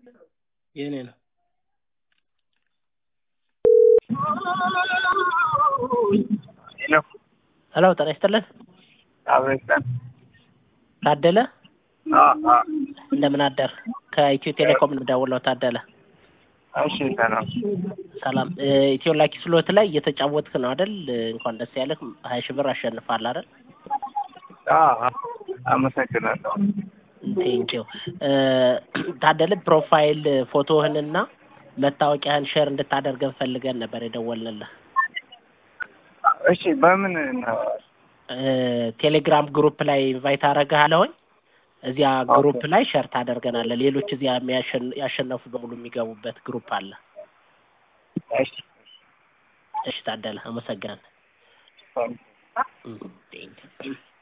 የኔ ነው። ሄሎ ሄሎ ጤና ይስጥልን። አብረን ታደለ አአ እንደምን አደር? ከኢትዮ ቴሌኮም ነው ደውለው። ታደለ እሺ ሰላም ሰላም። ኢትዮ ላኪ ስሎት ላይ እየተጫወትክ ነው አይደል? እንኳን ደስ ያለህ። 20 ሺህ ብር አሸንፋል አይደል? አመሰግናለሁ። ቴንኪው። ታደለ ፕሮፋይል ፎቶህንና መታወቂያህን ሼር እንድታደርገን ፈልገን ነበር የደወልንልህ። እሺ በምን ነው? ቴሌግራም ግሩፕ ላይ ኢንቫይት አደርግሃለሁኝ። እዚያ ግሩፕ ላይ ሼር ታደርገናለህ። ሌሎች እዚያ ያሸነፉ በሙሉ የሚገቡበት ግሩፕ አለ። እሺ እሺ ታደለ አመሰግናለሁ። ሰላም ቴንኪው